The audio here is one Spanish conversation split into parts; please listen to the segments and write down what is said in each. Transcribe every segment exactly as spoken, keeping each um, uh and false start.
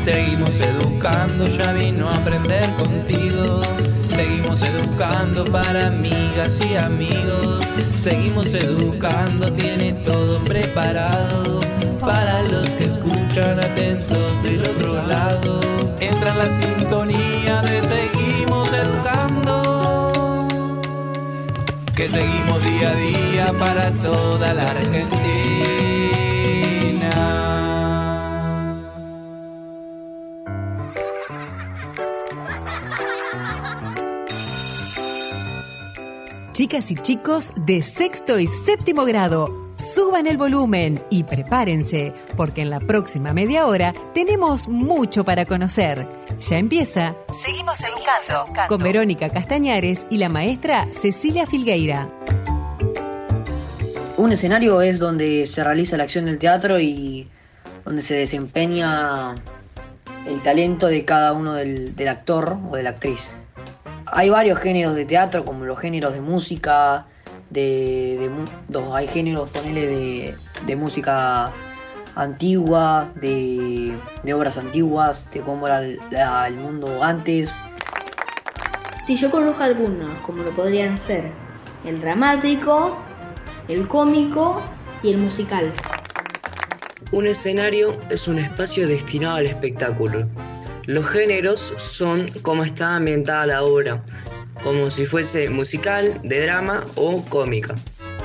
Seguimos educando, ya vino a aprender contigo. Seguimos educando para amigas y amigos. Seguimos educando, tiene todo preparado para los que escuchan atentos del otro lado. Entra en la sintonía de Seguimos Educando, que seguimos día a día para toda la Argentina. Chicas y chicos de sexto y séptimo grado, suban el volumen y prepárense, porque en la próxima media hora tenemos mucho para conocer. Ya empieza Seguimos Educando, con Verónica Castañares y la maestra Cecilia Filgueira. Un escenario es donde se realiza la acción del teatro y donde se desempeña el talento de cada uno del, del actor o de la actriz. Hay varios géneros de teatro, como los géneros de música, de, de dos, hay géneros, ponele, de, de música antigua, de, de obras antiguas, de cómo era el, la, el mundo antes. Si yo conozco algunos, como lo podrían ser el dramático, el cómico y el musical. Un escenario es un espacio destinado al espectáculo. Los géneros son cómo está ambientada la obra, como si fuese musical, de drama o cómica.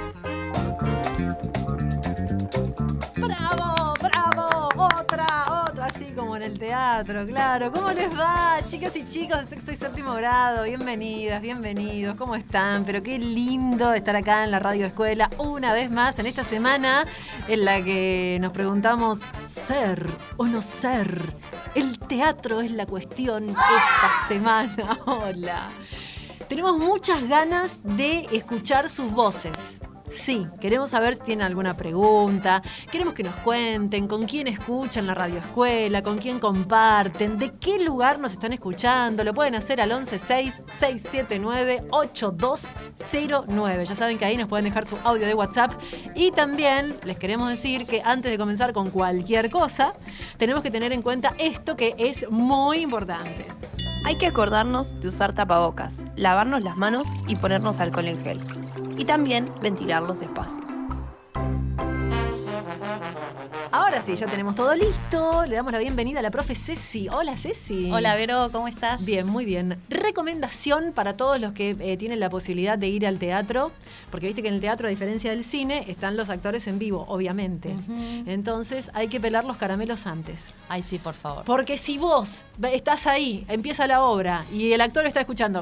¡Bravo, bravo! Otra, otra, así como en el teatro, claro. ¿Cómo les va, chicas y chicos de sexto y séptimo grado? Bienvenidas, bienvenidos, ¿cómo están? Pero qué lindo estar acá en la Radio Escuela una vez más en esta semana en la que nos preguntamos ¿ser o no ser? El teatro es la cuestión esta semana. Hola. Tenemos muchas ganas de escuchar sus voces. Sí, queremos saber si tienen alguna pregunta, queremos que nos cuenten con quién escuchan la Radio Escuela, con quién comparten, de qué lugar nos están escuchando. Lo pueden hacer al once seis seis siete nueve ocho dos cero nueve. Ya saben que ahí nos pueden dejar su audio de WhatsApp. Y también les queremos decir que antes de comenzar con cualquier cosa, tenemos que tener en cuenta esto que es muy importante. Hay que acordarnos de usar tapabocas, lavarnos las manos y ponernos alcohol en gel. Y también ventilar los espacios. Ahora sí, ya tenemos todo listo. Le damos la bienvenida a la profe Ceci. Hola, Ceci. Hola, Vero, ¿cómo estás? Bien, muy bien. Recomendación para todos los que eh, tienen la posibilidad de ir al teatro, porque viste que en el teatro, a diferencia del cine, están los actores en vivo, obviamente. Uh-huh. Entonces hay que pelar los caramelos antes. Ay, sí, por favor. Porque si vos estás ahí, empieza la obra, y el actor está escuchando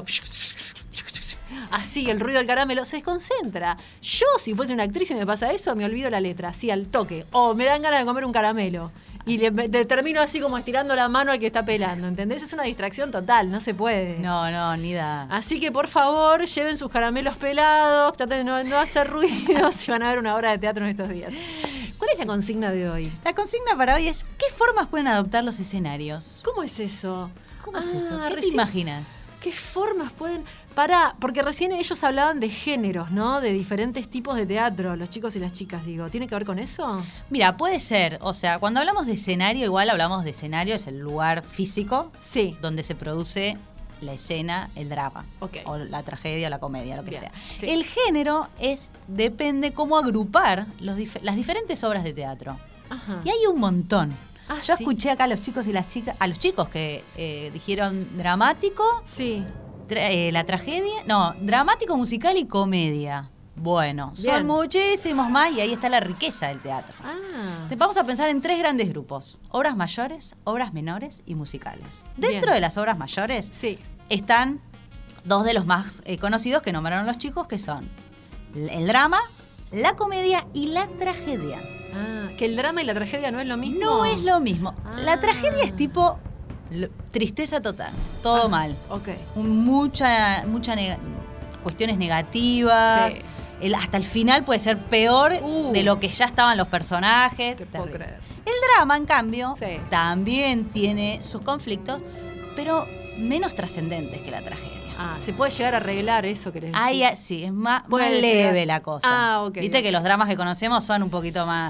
así, el ruido del caramelo, se desconcentra. Yo, si fuese una actriz y me pasa eso, me olvido la letra, así al toque. O me dan ganas de comer un caramelo. Y le, le termino así como estirando la mano al que está pelando, ¿entendés? Es una distracción total, no se puede. No, no, ni da. Así que, por favor, lleven sus caramelos pelados, traten de no, no hacer ruido si van a ver una obra de teatro en estos días. ¿Cuál es la consigna de hoy? La consigna para hoy es, ¿qué formas pueden adoptar los escenarios? ¿Cómo es eso? ¿Cómo ah, es eso? ¿Qué recién... te imaginas? ¿Qué formas pueden...? Para, porque recién ellos hablaban de géneros, ¿no? De diferentes tipos de teatro, los chicos y las chicas, digo. ¿Tiene que ver con eso? Mira, puede ser. O sea, cuando hablamos de escenario, igual hablamos de escenario, es el lugar físico, sí, donde se produce la escena, el drama, okay, o la tragedia o la comedia, lo que bien, sea. Sí. El género es depende cómo agrupar los dif- las diferentes obras de teatro. Ajá. Y hay un montón. Ah, Yo ¿sí? escuché acá a los chicos y las chicas, a los chicos que eh, dijeron dramático, sí, tra- eh, la tragedia, no, dramático, musical y comedia. Bueno, bien, son muchísimos más y ahí está la riqueza del teatro. Ah. Te vamos a pensar en tres grandes grupos: obras mayores, obras menores y musicales. Dentro bien, de las obras mayores, sí, están dos de los más eh, conocidos que nombraron los chicos, que son el drama, la comedia y la tragedia. Ah, que el drama y la tragedia no es lo mismo. No es lo mismo. Ah. La tragedia es tipo lo, tristeza total, todo ah, mal. Ok. Mucha, mucha neg- cuestiones negativas. Sí. El, hasta el final puede ser peor uh, de lo que ya estaban los personajes. Te puedo creer. El drama, en cambio, sí, también tiene sus conflictos, pero menos trascendentes que la tragedia. Ah, se puede llegar a arreglar eso, querés decir. Ahí, sí, es más, más Puede leve llegar. la cosa. Ah, ok. Viste okay. que los dramas que conocemos son un poquito más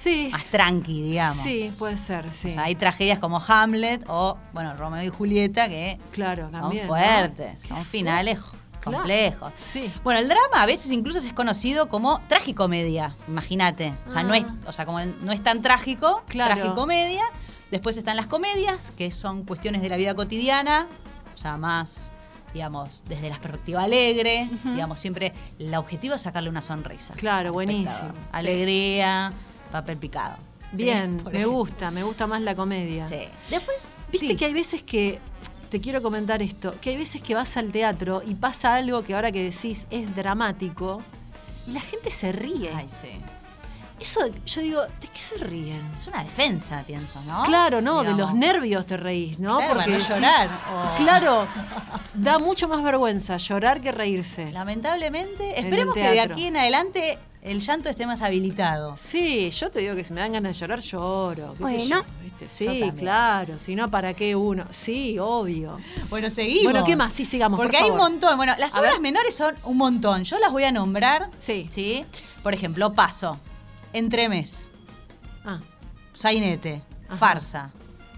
Sí. más tranqui, digamos. Sí, puede ser, sí. O sea, hay tragedias como Hamlet o, bueno, Romeo y Julieta que claro, también, son fuertes, ¿no? son finales Claro. complejos. Sí. Bueno, el drama a veces incluso es conocido como tragicomedia, imagínate. O sea, Ah. no es, o sea, como no es tan trágico, Claro. tragicomedia. Después están las comedias, que son cuestiones de la vida cotidiana, o sea, más, digamos, desde la perspectiva alegre, Ujú. digamos, siempre el objetivo es sacarle una sonrisa. Claro, al buenísimo, espectador. sí. Alegría, papel picado. Bien, Sí, por me ejemplo. gusta, me gusta más la comedia. Sí. Después, Viste sí. que hay veces que, te quiero comentar esto, que hay veces que vas al teatro y pasa algo que ahora que decís es dramático y la gente se ríe. Ay, sí. Eso, yo digo, ¿de qué se ríen? Es una defensa, pienso, ¿no? Claro, no, de Digamos. los nervios te reís, ¿no? Claro, para no decís- llorar, o- Claro, da mucho más vergüenza llorar que reírse. Lamentablemente, En esperemos el que de teatro. aquí en adelante el llanto esté más habilitado. Sí, yo te digo que si me dan ganas de llorar, lloro. qué sé Bueno. yo, ¿viste? Yo Sí, también. claro, si no, ¿para qué uno? Sí, obvio. Bueno, seguimos. Bueno, ¿qué más? Sí, sigamos, Porque por hay un favor. montón. Bueno, las A obras ver. menores son un montón. Yo las voy a nombrar. Sí. ¿Sí? Por ejemplo, Paso, Entremés, Ah, Sainete, Ajá. Farsa,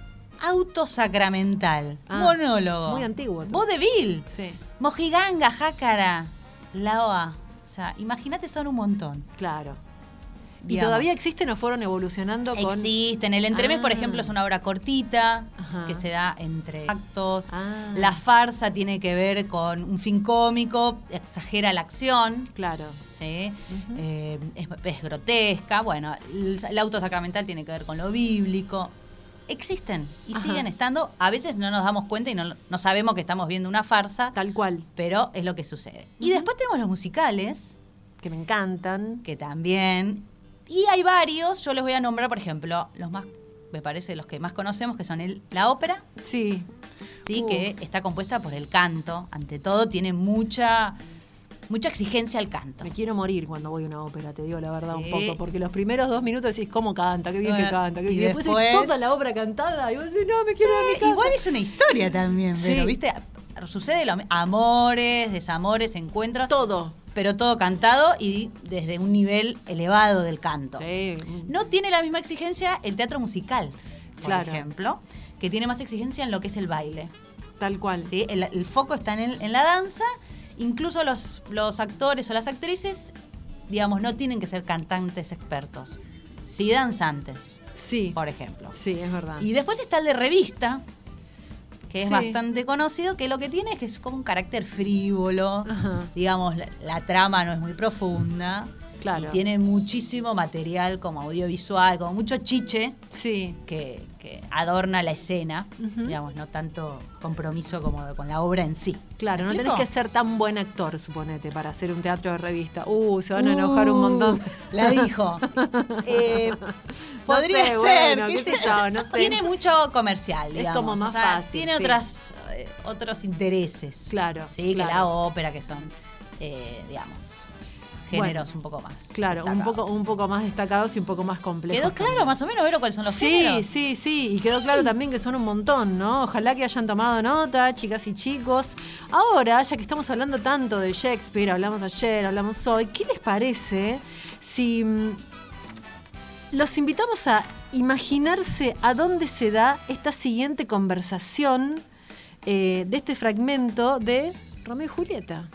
Auto Sacramental, Ah, Monólogo, muy antiguo todo. Vodevil, sí, Mojiganga, Jácara, La O A. O sea, imagínate, son un montón. claro. ¿Y Digamos. todavía existen o fueron evolucionando con...? Existen. El Entremés, por Ah. ejemplo, es una obra cortita Ajá. que se da entre actos. Ah. La farsa tiene que ver con un fin cómico, exagera la acción. Claro. ¿Sí? Ujú. Eh, es, es grotesca. Bueno, el, el auto sacramental tiene que ver con lo bíblico. Existen y Ajá. siguen estando. A veces no nos damos cuenta y no, no sabemos que estamos viendo una farsa, Tal cual. pero es lo que sucede. Y Ujú. después tenemos los musicales, Que me encantan. que también. Y hay varios, yo les voy a nombrar, por ejemplo, los más, me parece, los que más conocemos, que son el, la ópera, Sí. ¿sí? Uh. Que está compuesta por el canto. Ante todo, tiene mucha, mucha exigencia al canto. Me quiero morir cuando voy a una ópera, te digo la verdad Sí. un poco, porque los primeros dos minutos decís cómo canta, qué bien que Bueno, canta, qué y bien. Y después, después- es toda la obra cantada y vos decís, no, me quiero ir a mi casa. Igual es una historia también, Sí. pero, ¿viste? Sucede lo mi- amores, desamores, encuentros, Todo. pero todo cantado y desde un nivel elevado del canto. Sí. No tiene la misma exigencia el teatro musical, por Claro. ejemplo, que tiene más exigencia en lo que es el baile. Tal cual. ¿Sí? El, el foco está en, el- en la danza, incluso los, los actores o las actrices, digamos, no tienen que ser cantantes expertos, sí danzantes, Sí. por ejemplo. Sí, es verdad. Y después está el de revista, que es Sí. bastante conocido, que lo que tiene es que es como un carácter frívolo, Ajá. digamos, la, la trama no es muy profunda, Claro. y tiene muchísimo material como audiovisual, como mucho chiche Sí. que, que adorna la escena, Ujú. digamos, no tanto compromiso como con la obra en sí. Claro, ¿Me no tenés explico? que ser tan buen actor, suponete, para hacer un teatro de revista. Uh, se van a enojar un Uh, montón. La dijo. Eh, podría sé, ser, bueno, qué qué sé sé yo, no sé. Tiene mucho comercial, Es digamos. como más o sea, fácil, tiene sí. otras, eh, otros intereses. Claro, Sí, claro. que la ópera, que son, eh, digamos, géneros Bueno, un poco más. Claro, un destacados. poco, un poco más destacados y un poco más complejos. ¿Quedó claro también. más o menos, Vero, cuáles son los Sí, géneros? sí, sí, y quedó claro también que son un montón, ¿no? Ojalá que hayan tomado nota, chicas y chicos. Ahora, ya que estamos hablando tanto de Shakespeare, hablamos ayer, hablamos hoy, ¿qué les parece si mm, los invitamos a imaginarse a dónde se da esta siguiente conversación eh, de este fragmento de Romeo y Julieta?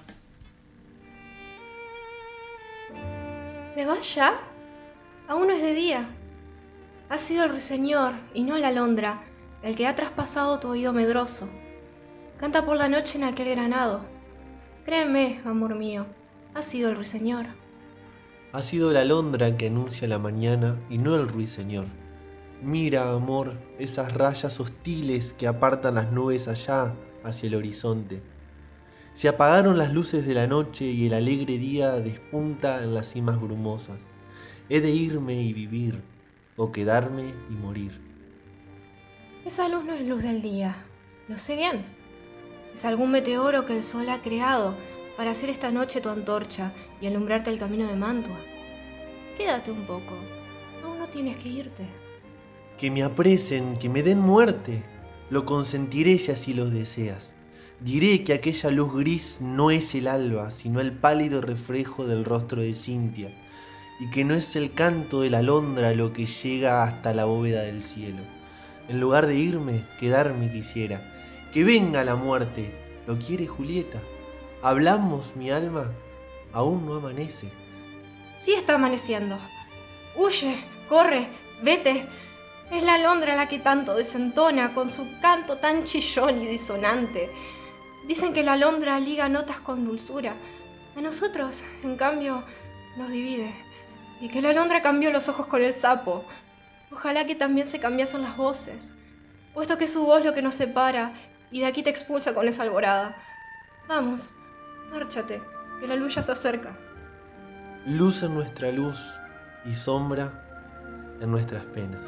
¿Te vas ya? Aún no es de día. Ha sido el ruiseñor, y no la alondra, el que ha traspasado tu oído medroso. Canta por la noche en aquel granado. Créeme, amor mío, ha sido el ruiseñor. Ha sido la alondra que anuncia la mañana y no el ruiseñor. Mira, amor, esas rayas hostiles que apartan las nubes allá hacia el horizonte. Se apagaron las luces de la noche y el alegre día despunta en las cimas brumosas. He de irme y vivir, o quedarme y morir. Esa luz no es luz del día, lo sé bien. Es algún meteoro que el sol ha creado para hacer esta noche tu antorcha y alumbrarte el camino de Mantua. Quédate un poco, aún no tienes que irte. Que me apresen, que me den muerte. Lo consentiré si así lo deseas. Diré que aquella luz gris no es el alba, sino el pálido reflejo del rostro de Cintia, y que no es el canto de la alondra lo que llega hasta la bóveda del cielo. En lugar de irme, quedarme quisiera. Que venga la muerte, ¿lo quiere Julieta? ¿Hablamos, mi alma? Aún no amanece. Sí está amaneciendo. Huye, corre, vete. Es la alondra la que tanto desentona con su canto tan chillón y disonante. Dicen que la alondra liga notas con dulzura. A nosotros, en cambio, nos divide. Y que la alondra cambió los ojos con el sapo. Ojalá que también se cambiasen las voces, puesto que es su voz lo que nos separa y de aquí te expulsa con esa alborada. Vamos, márchate, que la luz ya se acerca. Luz en nuestra luz y sombra en nuestras penas.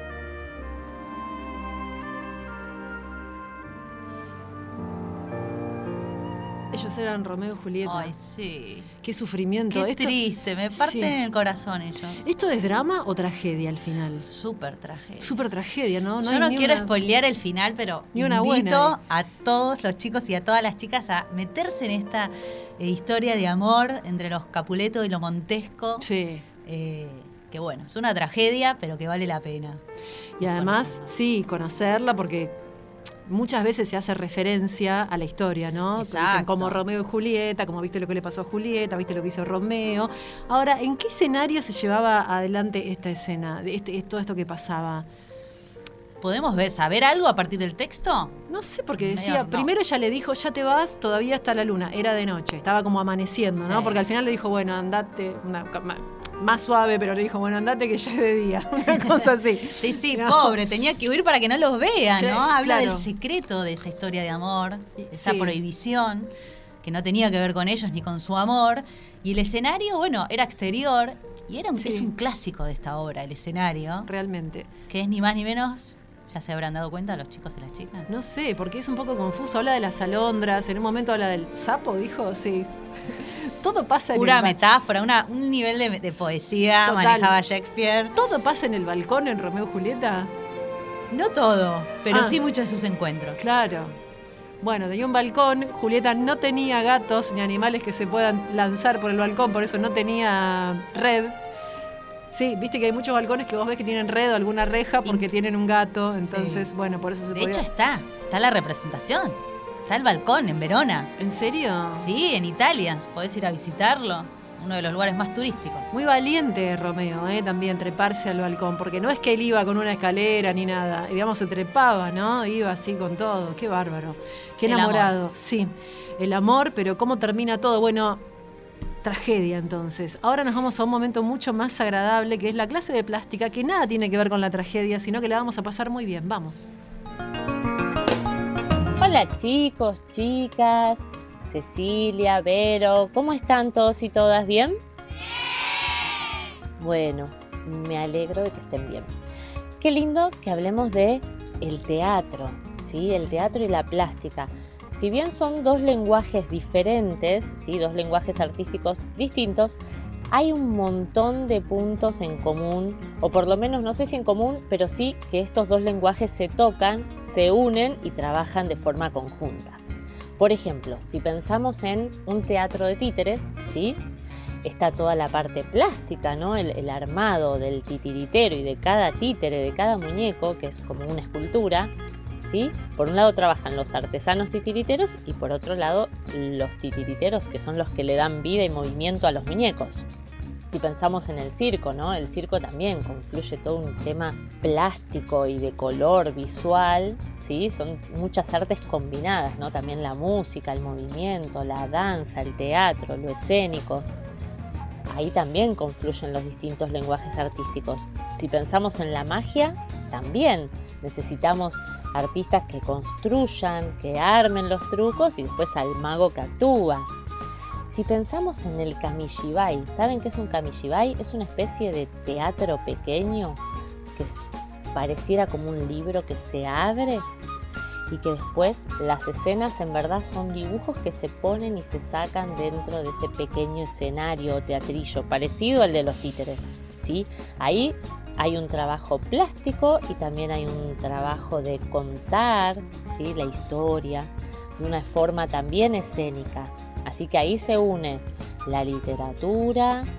Ellos eran Romeo y Julieta. Ay, sí. Qué sufrimiento. Qué Esto, triste, me parten sí. en el corazón ellos. ¿Esto es drama o tragedia al final? Súper tragedia. Súper tragedia, ¿no? no Yo no ni quiero una... spoilear el final, pero Ni una invito buena, eh. a todos los chicos y a todas las chicas a meterse en esta eh, historia de amor entre los Capuleto y lo Montesco. Sí. Eh, que bueno, es una tragedia, pero que vale la pena. Y además, sí, conocerla porque muchas veces se hace referencia a la historia, ¿no? Exacto. Dicen como Romeo y Julieta, como viste lo que le pasó a Julieta, viste lo que hizo Romeo. Ahora, ¿en qué escenario se llevaba adelante esta escena, este, todo esto que pasaba? ¿Podemos ver, saber algo a partir del texto? No sé, porque decía, Medio, no. primero ella le dijo, ya te vas, todavía está la luna, era de noche, estaba como amaneciendo, ¿no? Sí. Porque al final le dijo, bueno, andate, una, más suave, pero le dijo, bueno, andate que ya es de día, una cosa así. Sí, sí, No. pobre, tenía que huir para que no los vean, ¿no? Cla- Habla claro. del secreto de esa historia de amor, esa Sí. prohibición, que no tenía que ver con ellos ni con su amor. Y el escenario, bueno, era exterior y era un, Sí. es un clásico de esta obra, el escenario, Realmente. que es ni más ni menos, ya se habrán dado cuenta los chicos y las chicas. No sé, porque es un poco confuso. Habla de las alondras, en un momento habla del sapo, dijo, sí. Todo pasa en Pura el ba- metáfora, una, un nivel de, de poesía Total. manejaba Shakespeare. Todo pasa en el balcón en Romeo y Julieta. No todo, pero Ah. sí muchos de sus encuentros. Claro. Bueno, tenía un balcón, Julieta no tenía gatos ni animales que se puedan lanzar por el balcón, por eso no tenía red. Sí, viste que hay muchos balcones que vos ves que tienen red o alguna reja porque tienen un gato, entonces, Sí. bueno, por eso se De podía... hecho está, está la representación. Está el balcón en Verona. ¿En serio? Sí, en Italia. Podés ir a visitarlo. Uno de los lugares más turísticos. Muy valiente Romeo, ¿eh? También treparse al balcón, porque no es que él iba con una escalera ni nada, y digamos se trepaba, ¿no? Iba así con todo, qué bárbaro, qué El enamorado, amor. sí, el amor, pero cómo termina todo, bueno, tragedia entonces. Ahora nos vamos a un momento mucho más agradable, que es la clase de plástica, que nada tiene que ver con la tragedia, sino que la vamos a pasar muy bien, vamos. Hola chicos, chicas, Cecilia, Vero, ¿cómo están todos y todas? ¿Bien? Bueno, me alegro de que estén bien. Qué lindo que hablemos de el teatro, ¿sí? El teatro y la plástica. Si bien son dos lenguajes diferentes, ¿sí? Dos lenguajes artísticos distintos, hay un montón de puntos en común, o por lo menos no sé si en común, pero sí que estos dos lenguajes se tocan, se unen y trabajan de forma conjunta. Por ejemplo, si pensamos en un teatro de títeres, ¿sí? Está toda la parte plástica, ¿no? El, el armado del titiritero y de cada títere, de cada muñeco, que es como una escultura, ¿sí? Por un lado trabajan los artesanos titiriteros y por otro lado los titiriteros, que son los que le dan vida y movimiento a los muñecos. Si pensamos en el circo, ¿no? El circo también confluye todo un tema plástico y de color visual, ¿sí? Son muchas artes combinadas, ¿no? También la música, el movimiento, la danza, el teatro, lo escénico. Ahí también confluyen los distintos lenguajes artísticos. Si pensamos en la magia, también necesitamos artistas que construyan, que armen los trucos y después al mago que actúa. Si pensamos en el kamishibai, ¿saben qué es un kamishibai? Es una especie de teatro pequeño que es, pareciera como un libro que se abre y que después las escenas en verdad son dibujos que se ponen y se sacan dentro de ese pequeño escenario o teatrillo parecido al de los títeres, ¿sí? Ahí hay un trabajo plástico y también hay un trabajo de contar, ¿sí? La historia de una forma también escénica. Así que ahí se une la literatura, ¿sí?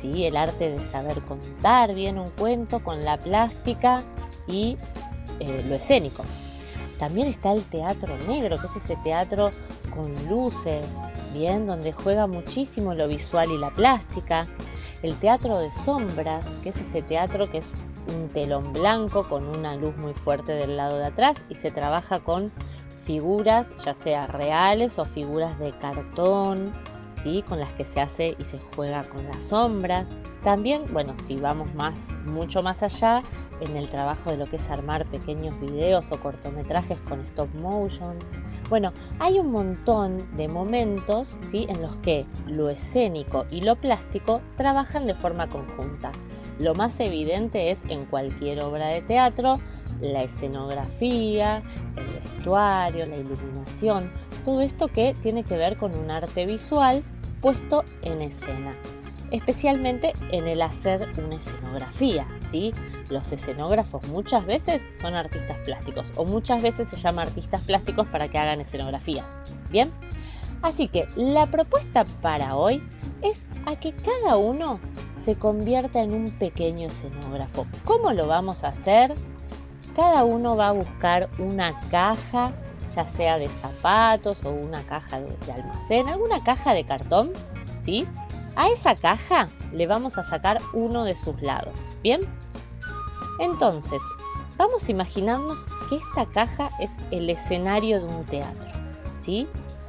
¿sí? El arte de saber contar bien un cuento con la plástica y eh, lo escénico. También está el teatro negro, que es ese teatro con luces, bien, donde juega muchísimo lo visual y la plástica. El teatro de sombras, que es ese teatro que es un telón blanco con una luz muy fuerte del lado de atrás y se trabaja con figuras, ya sea reales o figuras de cartón, ¿sí? Con las que se hace y se juega con las sombras. También, bueno, si vamos más, mucho más allá, en el trabajo de lo que es armar pequeños videos o cortometrajes con stop motion. Bueno, hay un montón de momentos, ¿sí? En los que lo escénico y lo plástico trabajan de forma conjunta. Lo más evidente es en cualquier obra de teatro, la escenografía, el vestuario, la iluminación, todo esto que tiene que ver con un arte visual puesto en escena, especialmente en el hacer una escenografía, ¿sí? Los escenógrafos muchas veces son artistas plásticos o muchas veces se llama artistas plásticos para que hagan escenografías, ¿bien? Así que la propuesta para hoy es a que cada uno se convierta en un pequeño escenógrafo. ¿Cómo lo vamos a hacer? Cada uno va a buscar una caja, ya sea de zapatos o una caja de, de almacén, alguna caja de cartón, ¿sí? A esa caja le vamos a sacar uno de sus lados, ¿bien? Entonces, vamos a imaginarnos que esta caja es el escenario de un teatro, ¿sí?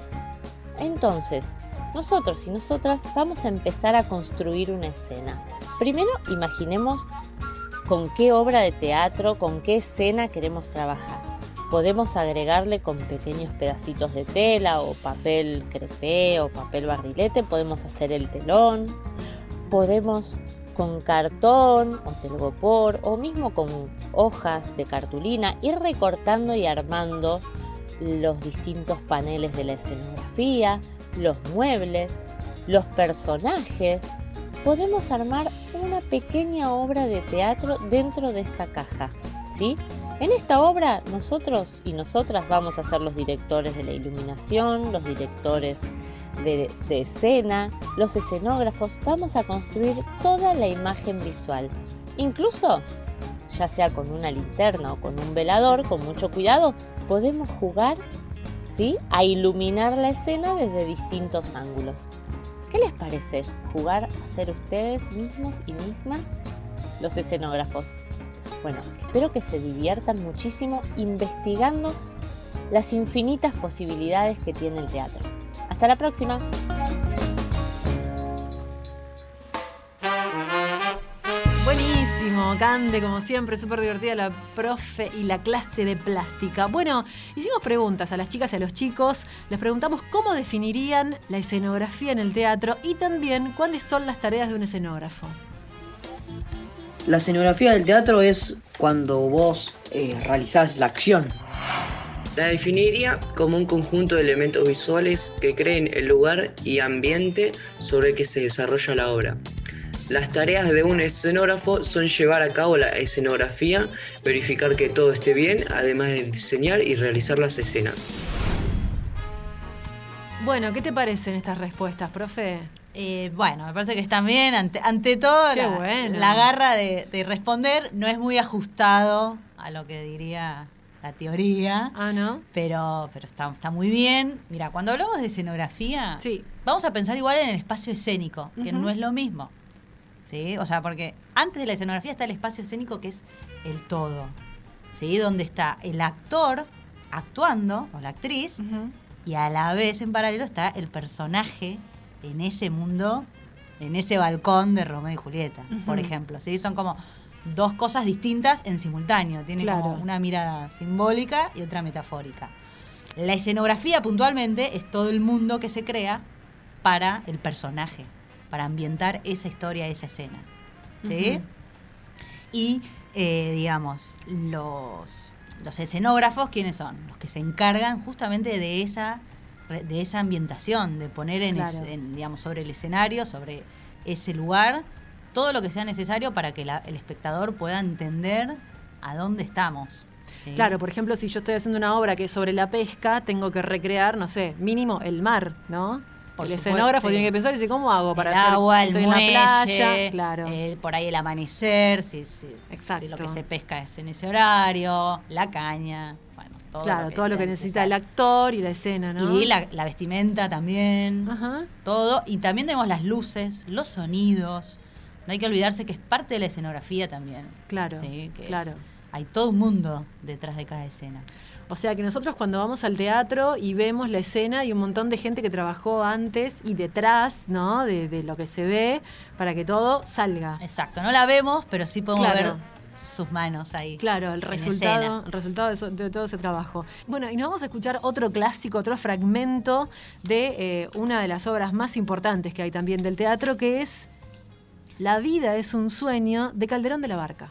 Entonces, nosotros y nosotras vamos a empezar a construir una escena. Primero, imaginemos con qué obra de teatro, con qué escena queremos trabajar. Podemos agregarle con pequeños pedacitos de tela o papel crepé o papel barrilete, podemos hacer el telón, podemos con cartón o telgopor o mismo con hojas de cartulina ir recortando y armando los distintos paneles de la escenografía, los muebles, los personajes. Podemos armar una pequeña obra de teatro dentro de esta caja, ¿sí? En esta obra nosotros y nosotras vamos a ser los directores de la iluminación, los directores de, de escena, los escenógrafos. Vamos a construir toda la imagen visual, incluso ya sea con una linterna o con un velador, con mucho cuidado, podemos jugar, ¿sí?, a iluminar la escena desde distintos ángulos. ¿Qué les parece jugar a ser ustedes mismos y mismas los escenógrafos? Bueno, espero que se diviertan muchísimo investigando las infinitas posibilidades que tiene el teatro. Hasta la próxima. Buenísimo, Cande, como siempre, súper divertida la profe y la clase de plástica. Bueno, hicimos preguntas a las chicas y a los chicos. Les preguntamos cómo definirían la escenografía en el teatro y también cuáles son las tareas de un escenógrafo. La escenografía del teatro es cuando vos eh, realizás la acción. La definiría como un conjunto de elementos visuales que creen el lugar y ambiente sobre el que se desarrolla la obra. Las tareas de un escenógrafo son llevar a cabo la escenografía, verificar que todo esté bien, además de diseñar y realizar las escenas. Bueno, ¿qué te parecen estas respuestas, profe? Eh, bueno, me parece que están bien. Ante, ante todo, la, bueno. la garra de, de responder no es muy ajustado a lo que diría la teoría. Ah, ¿no? Pero, pero está, está muy bien. Mira, cuando hablamos de escenografía, sí, vamos a pensar igual en el espacio escénico, que uh-huh. no es lo mismo. ¿Sí? O sea, porque antes de la escenografía está el espacio escénico, que es el todo, ¿sí? Donde está el actor actuando, o la actriz, uh-huh. y a la vez, en paralelo, está el personaje en ese mundo, en ese balcón de Romeo y Julieta, uh-huh. por ejemplo. ¿Sí? Son como dos cosas distintas en simultáneo. Tiene claro. como una mirada simbólica y otra metafórica. La escenografía, puntualmente, es todo el mundo que se crea para el personaje, para ambientar esa historia, esa escena. ¿Sí? Uh-huh. Y, eh, digamos, los, los escenógrafos, ¿quiénes son? Los que se encargan justamente de esa, de esa ambientación, de poner en, claro. es, en, digamos, sobre el escenario, sobre ese lugar, todo lo que sea necesario para que la, el espectador pueda entender a dónde estamos. ¿Sí? Claro, por ejemplo, si yo estoy haciendo una obra que es sobre la pesca, tengo que recrear, no sé, mínimo el mar, ¿no? Por el supuesto, escenógrafo sí. tiene que pensar y dice, ¿cómo hago para el hacer agua, el estoy muelle, en la playa? Claro. eh, por ahí el amanecer, si, si, Exacto. si lo que se pesca es en ese horario, la caña, bueno, todo claro, lo que todo lo sea que necesita necesario. el actor y la escena, ¿no? Y la, la vestimenta también, Ajá. todo. Y también tenemos las luces, los sonidos. No hay que olvidarse que es parte de la escenografía también. Claro, ¿sí? Que claro. es- hay todo un mundo detrás de cada escena. O sea que nosotros cuando vamos al teatro y vemos la escena hay un montón de gente que trabajó antes y detrás, ¿no? De, de lo que se ve para que todo salga. Exacto, no la vemos, pero sí podemos Claro. ver sus manos ahí. Claro, el en resultado, escena. el resultado de, eso- de todo ese trabajo. Bueno, y nos vamos a escuchar otro clásico, otro fragmento de eh, una de las obras más importantes que hay también del teatro, que es La vida es un sueño, de Calderón de la Barca.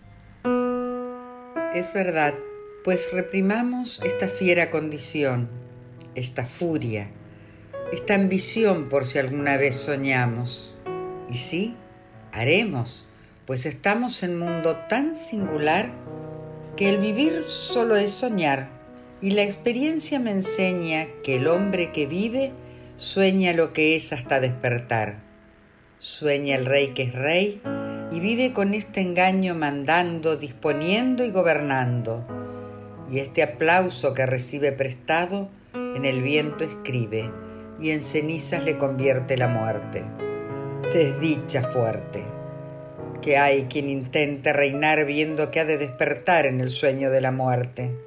Es verdad, pues reprimamos esta fiera condición, esta furia, esta ambición por si alguna vez soñamos. Y sí, haremos, pues estamos en un mundo tan singular que el vivir solo es soñar, y la experiencia me enseña que el hombre que vive sueña lo que es hasta despertar. Sueña el rey que es rey y vive con este engaño mandando, disponiendo y gobernando. Y este aplauso que recibe prestado en el viento escribe y en cenizas le convierte la muerte. Desdicha fuerte, que hay quien intente reinar viendo que ha de despertar en el sueño de la muerte.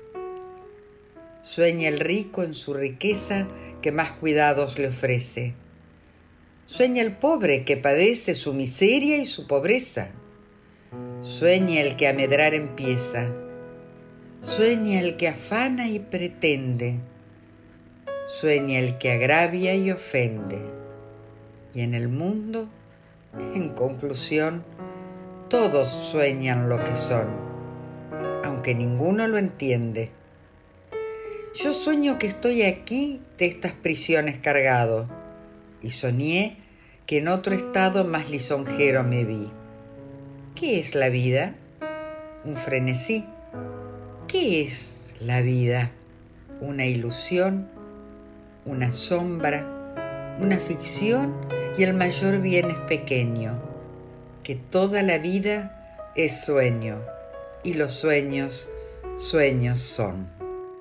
Sueña el rico en su riqueza que más cuidados le ofrece. Sueña el pobre que padece su miseria y su pobreza. Sueña el que a medrar empieza. Sueña el que afana y pretende. Sueña el que agravia y ofende. Y en el mundo, en conclusión, todos sueñan lo que son, aunque ninguno lo entiende. Yo sueño que estoy aquí de estas prisiones cargado, y soñé que en otro estado más lisonjero me vi. ¿Qué es la vida? Un frenesí. ¿Qué es la vida? Una ilusión, una sombra, una ficción, y el mayor bien es pequeño, que toda la vida es sueño, y los sueños, sueños son.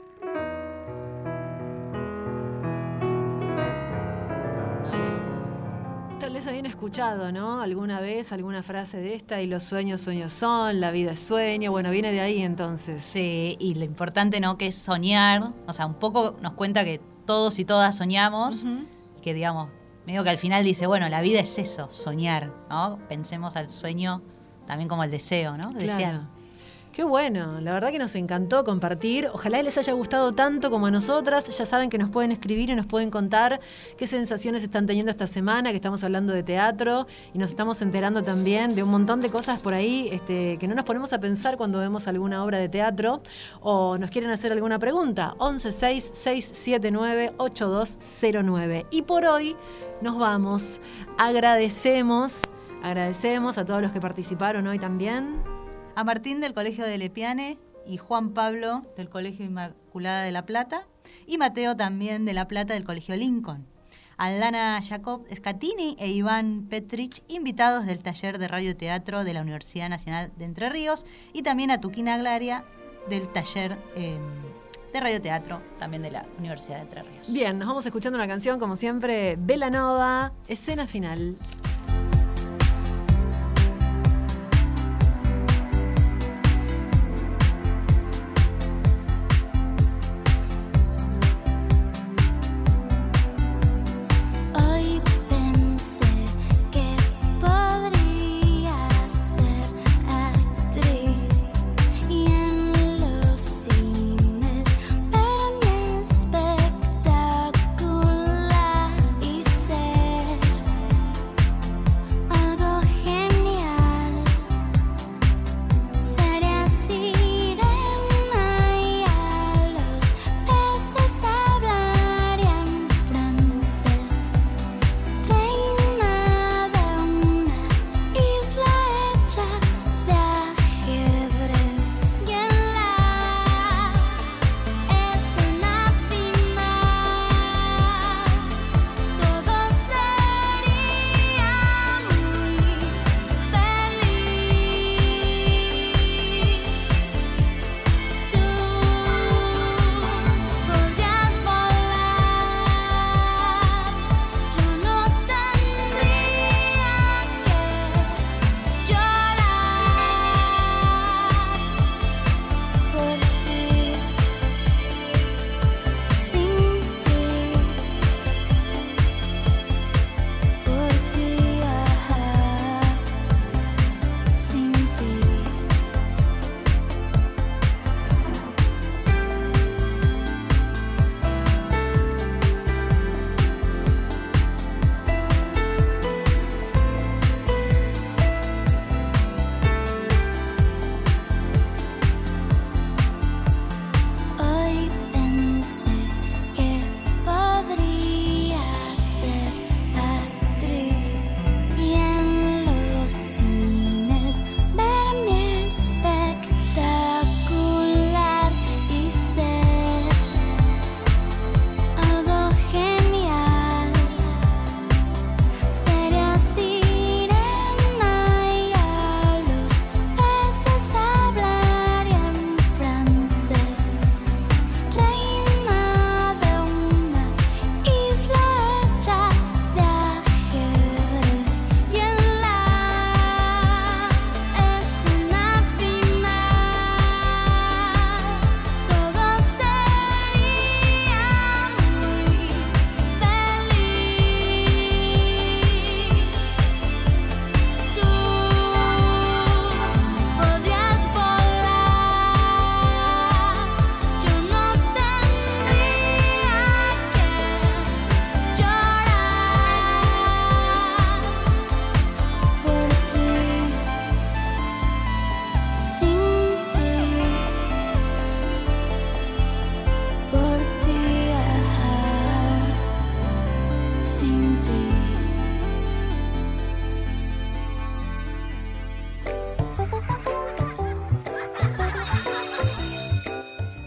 Tal vez habían escuchado, ¿no? Alguna vez, alguna frase de esta, y los sueños, sueños son, la vida es sueño. Bueno, viene de ahí entonces. Sí, y lo importante, ¿no? Que es soñar. O sea, un poco nos cuenta que todos y todas soñamos. Ujú. Y que, digamos, medio que al final dice, bueno, la vida es eso, soñar, ¿no? Pensemos al sueño también como el deseo, ¿no? Desear. Claro. Qué bueno, la verdad que nos encantó compartir. Ojalá les haya gustado tanto como a nosotras. Ya saben que nos pueden escribir y nos pueden contar qué sensaciones están teniendo esta semana, que estamos hablando de teatro y nos estamos enterando también de un montón de cosas por ahí este, que no nos ponemos a pensar cuando vemos alguna obra de teatro o nos quieren hacer alguna pregunta. once seis seis siete nueve ocho dos cero nueve. Y por hoy nos vamos. Agradecemos, agradecemos a todos los que participaron hoy también. A Martín del Colegio de Lepiane y Juan Pablo del Colegio Inmaculada de La Plata y Mateo también de La Plata del Colegio Lincoln. A Lana Jacob Scatini e Iván Petrich, invitados del taller de radioteatro de la Universidad Nacional de Entre Ríos, y también a Tuquina Glaria del taller eh, de radioteatro también de la Universidad de Entre Ríos. Bien, nos vamos escuchando una canción como siempre, Belanova, escena final. Hoy pensé que podría ser actriz y en los cines verme espectacular y ser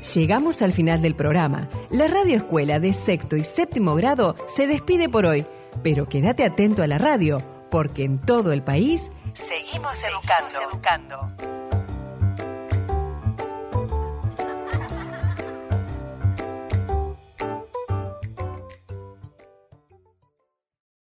Llegamos al final del programa. La Radio Escuela de sexto y séptimo grado se despide por hoy, pero quédate atento a la radio, porque en todo el país seguimos educando. Seguimos educando.